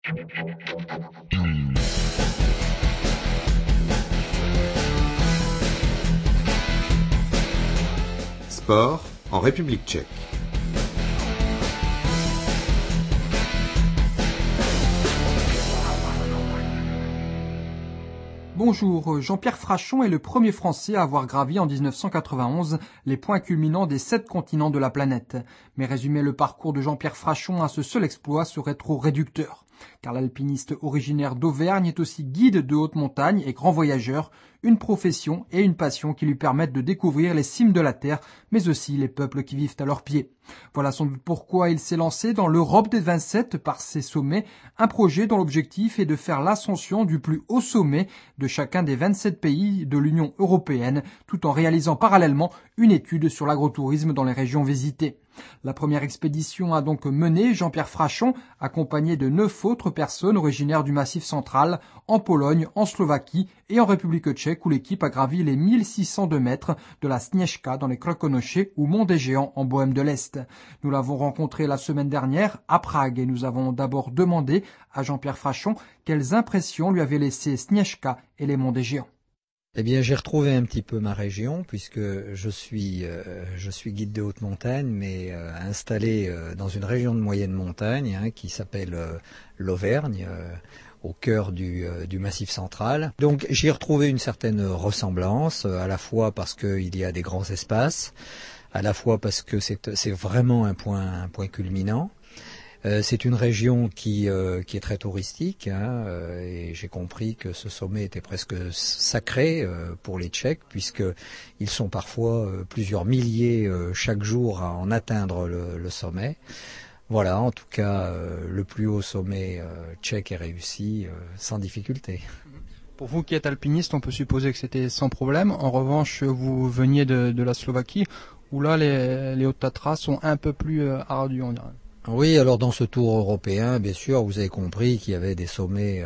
Sport en République tchèque. Bonjour, Jean-Pierre Frachon est le premier Français à avoir gravi en 1991 les points culminants des 7 continents de la planète. Mais résumer le parcours de Jean-Pierre Frachon à ce seul exploit serait trop réducteur. Car l'alpiniste originaire d'Auvergne est aussi guide de haute montagne et grand voyageur, une profession et une passion qui lui permettent de découvrir les cimes de la Terre, mais aussi les peuples qui vivent à leurs pieds. Voilà sans doute pourquoi il s'est lancé dans l'Europe des 27 par ses sommets, un projet dont l'objectif est de faire l'ascension du plus haut sommet de chacun des 27 pays de l'Union européenne, tout en réalisant parallèlement une étude sur l'agrotourisme dans les régions visitées. La première expédition a donc mené Jean-Pierre Frachon, accompagné de 9 autres personnes originaires du Massif central, en Pologne, en Slovaquie et en République tchèque, où l'équipe a gravi les 1602 mètres de la Sněžka dans les Krkonoše ou Mont des Géants en Bohême de l'Est. Nous l'avons rencontré la semaine dernière à Prague et nous avons d'abord demandé à Jean-Pierre Frachon quelles impressions lui avaient laissé Sněžka et les Monts des Géants. Eh bien, j'ai retrouvé un petit peu ma région puisque je suis guide de haute montagne, mais installé dans une région de moyenne montagne qui s'appelle l'Auvergne, au cœur du Massif central. Donc, j'y ai retrouvé une certaine ressemblance, à la fois parce qu'il y a des grands espaces, à la fois parce que c'est vraiment un point culminant. C'est une région qui est très touristique, et j'ai compris que ce sommet était presque sacré pour les Tchèques, puisqu'ils sont parfois plusieurs milliers chaque jour à en atteindre le sommet. Voilà, en tout cas, le plus haut sommet tchèque est réussi sans difficulté. Pour vous qui êtes alpiniste, on peut supposer que c'était sans problème. En revanche, vous veniez de la Slovaquie, où là, les Hautes Tatras sont un peu plus ardus, on dirait. Oui, alors dans ce tour européen, bien sûr, vous avez compris qu'il y avait des sommets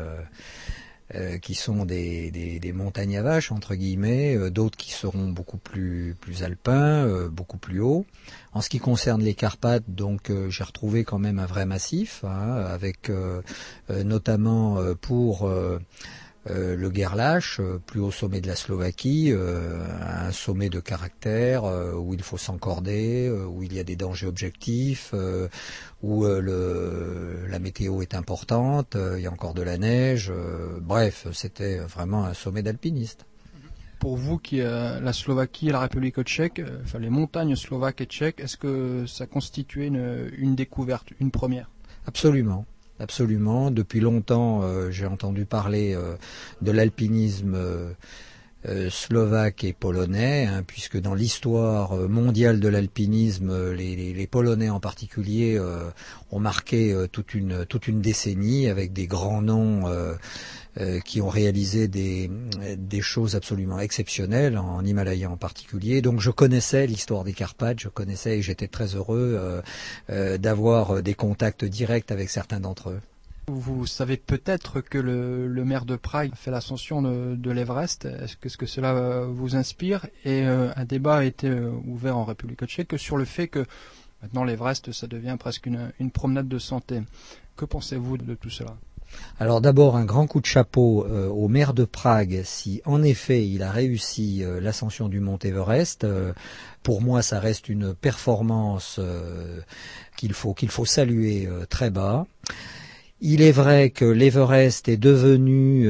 qui sont des montagnes à vaches, entre guillemets, d'autres qui seront beaucoup plus alpins, beaucoup plus hauts. En ce qui concerne les Carpates, donc j'ai retrouvé quand même un vrai massif, avec notamment pour le Gerlach, plus haut sommet de la Slovaquie, un sommet de caractère où il faut s'encorder, où il y a des dangers objectifs, où la météo est importante, il y a encore de la neige. Bref, c'était vraiment un sommet d'alpiniste. Pour vous qui la Slovaquie et la République tchèque, enfin les montagnes slovaques et tchèques, est-ce que ça constituait une découverte, une première ? Absolument. Absolument. Depuis longtemps, j'ai entendu parler de l'alpinisme slovaque et polonais, puisque dans l'histoire mondiale de l'alpinisme, les Polonais en particulier ont marqué toute une décennie avec des grands noms qui ont réalisé des choses absolument exceptionnelles, en Himalaya en particulier. Donc je connaissais l'histoire des Carpates, je connaissais et j'étais très heureux d'avoir des contacts directs avec certains d'entre eux. Vous savez peut-être que le maire de Prague fait l'ascension de l'Everest. Est-ce que cela vous inspire ? Et un débat a été ouvert en République tchèque sur le fait que maintenant l'Everest, ça devient presque une promenade de santé. Que pensez-vous de tout cela ? Alors d'abord un grand coup de chapeau au maire de Prague, si en effet il a réussi l'ascension du mont Everest. Pour moi ça reste une performance qu'il faut saluer très bas. Il est vrai que l'Everest est devenu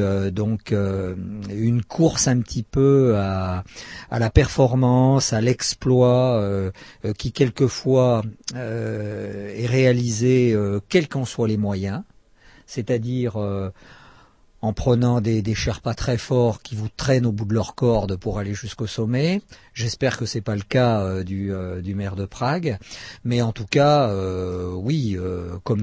une course un petit peu à la performance, à l'exploit, qui quelquefois est réalisé quels qu'en soient les moyens. C'est-à-dire en prenant des Sherpas très forts qui vous traînent au bout de leur corde pour aller jusqu'au sommet. J'espère que c'est pas le cas du maire de Prague, mais en tout cas, oui, comme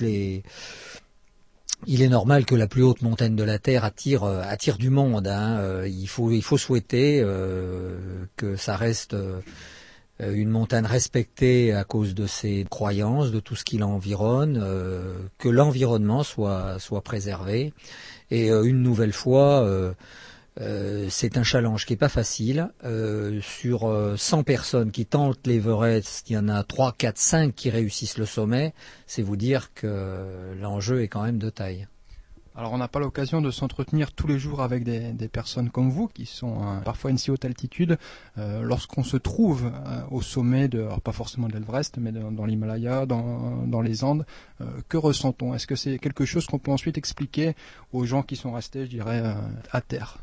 il est normal que la plus haute montagne de la Terre attire du monde. Il faut souhaiter que ça reste une montagne respectée à cause de ses croyances, de tout ce qui l'environne, que l'environnement soit préservé. Et une nouvelle fois, C'est un challenge qui est pas facile. Sur 100 personnes qui tentent l'Everest, il y en a 3, 4, 5 qui réussissent le sommet. C'est vous dire que l'enjeu est quand même de taille. Alors on n'a pas l'occasion de s'entretenir tous les jours avec des personnes comme vous qui sont parfois à une si haute altitude. Lorsqu'on se trouve au sommet alors pas forcément de l'Everest, mais dans l'Himalaya, dans les Andes, que ressent-on? Est-ce que c'est quelque chose qu'on peut ensuite expliquer aux gens qui sont restés, je dirais, à terre?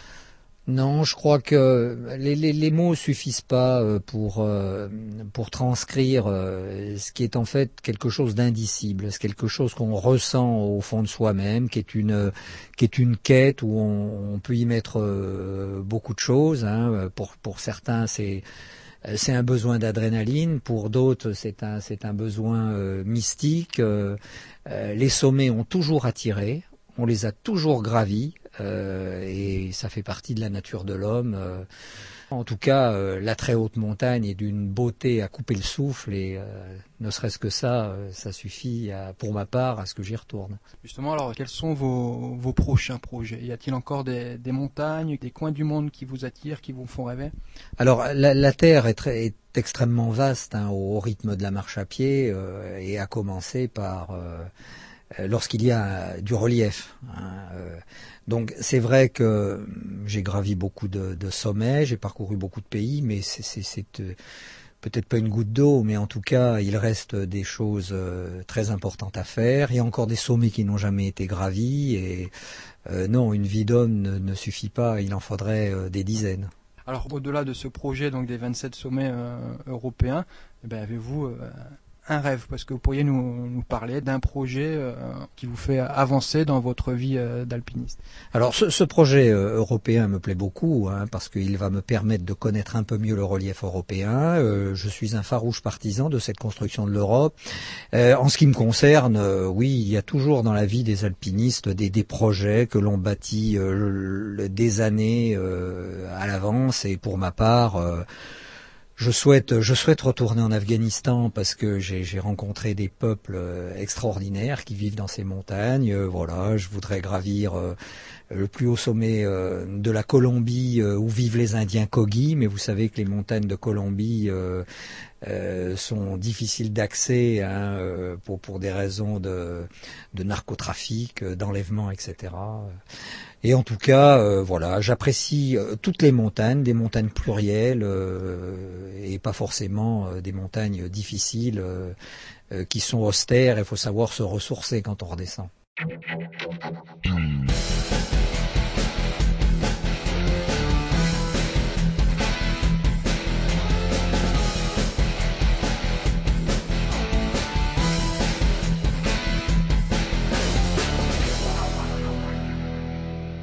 Non, je crois que les mots suffisent pas pour transcrire ce qui est en fait quelque chose d'indicible, c'est quelque chose qu'on ressent au fond de soi-même, qui est une quête où on peut y mettre beaucoup de choses. Hein. Pour certains, c'est un besoin d'adrénaline, pour d'autres, c'est un besoin mystique. Les sommets ont toujours attiré, on les a toujours gravis. Et ça fait partie de la nature de l'homme. En tout cas, la très haute montagne est d'une beauté à couper le souffle et ne serait-ce que ça suffit pour ma part à ce que j'y retourne. Justement, alors quels sont vos prochains projets? Y a-t-il encore des montagnes, des coins du monde qui vous attirent, qui vous font rêver? Alors la Terre est extrêmement vaste au rythme de la marche à pied et à commencer par lorsqu'il y a du relief. Donc c'est vrai que j'ai gravi beaucoup de sommets, j'ai parcouru beaucoup de pays, mais c'est peut-être pas une goutte d'eau, mais en tout cas il reste des choses très importantes à faire. Il y a encore des sommets qui n'ont jamais été gravis et non, une vie d'homme ne suffit pas, il en faudrait des dizaines. Alors au-delà de ce projet donc des 27 sommets européens, avez-vous un rêve, parce que vous pourriez nous parler d'un projet qui vous fait avancer dans votre vie d'alpiniste? Alors ce projet européen me plaît beaucoup parce qu'il va me permettre de connaître un peu mieux le relief européen. Je suis un farouche partisan de cette construction de l'Europe. En ce qui me concerne, oui, il y a toujours dans la vie des alpinistes des projets que l'on bâtit des années à l'avance, et pour ma part je souhaite retourner en Afghanistan parce que j'ai rencontré des peuples extraordinaires qui vivent dans ces montagnes. Voilà, je voudrais gravir le plus haut sommet de la Colombie où vivent les Indiens Kogi, mais vous savez que les montagnes de Colombie sont difficiles d'accès pour des raisons de narcotrafic, d'enlèvement, etc. Et en tout cas, voilà, j'apprécie toutes les montagnes, des montagnes plurielles et pas forcément des montagnes difficiles qui sont austères. Il faut savoir se ressourcer quand on redescend.